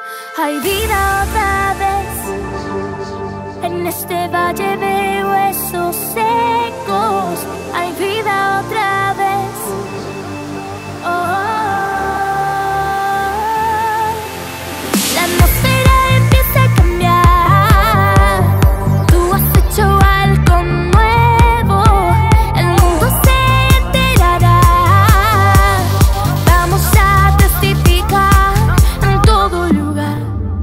Hay vida otra vez. En este valle de huesos secos. Hay vida otra vez. La atmósfera empieza a cambiar. Tú has hecho algo nuevo. El mundo se enterará. Vamos a testificar en todo lugar.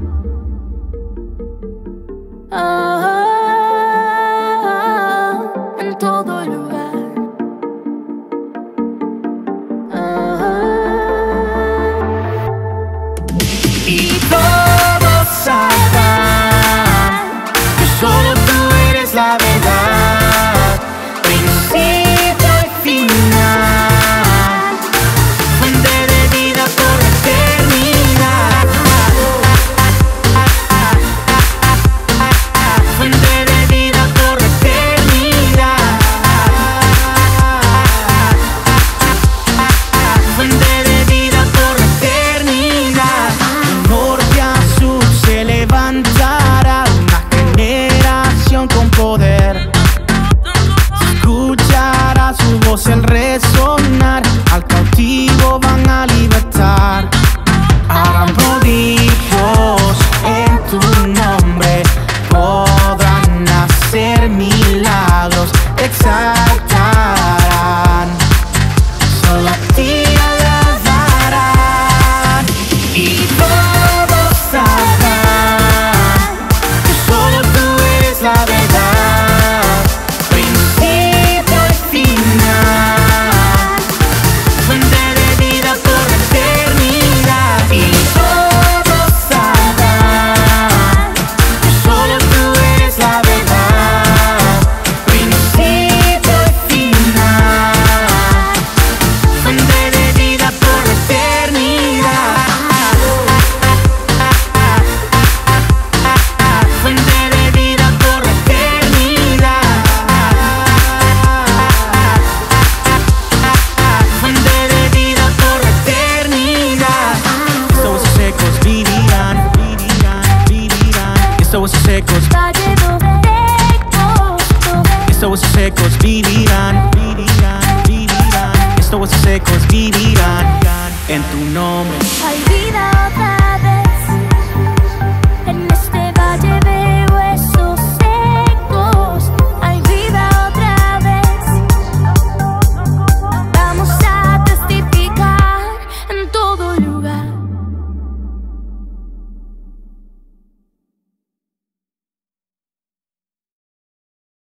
En todo lugar. Y todos sabrán que solo tú eres la verdad, principio y final, fuente de vida por la eternidad, fuente de vida por la eternidad, fuente de vida por la eternidad. Norte a sur se levantará una generación con poder. Se escuchará su voz el resonar, al cautivo van a libertar. Harán prodigios en tu nombre, podrán hacer milagros, exaltarán. Solo a ti alabarán. Y todos sabrán que solo tú eres la verdad, principio y final, fuente de vida por la eternidad. Y todos sabrán que solo tú eres la verdad, principio y final, fuente de vida por la eternidad, fuente de vida por la eternidad, fuente de vida por la eternidad. Estos secos vivirán, vivirán, vivirán. Estos secos, Valle de estos secos vivirán, vivirán, vivirán. Estos secos vivirán en tu nombre.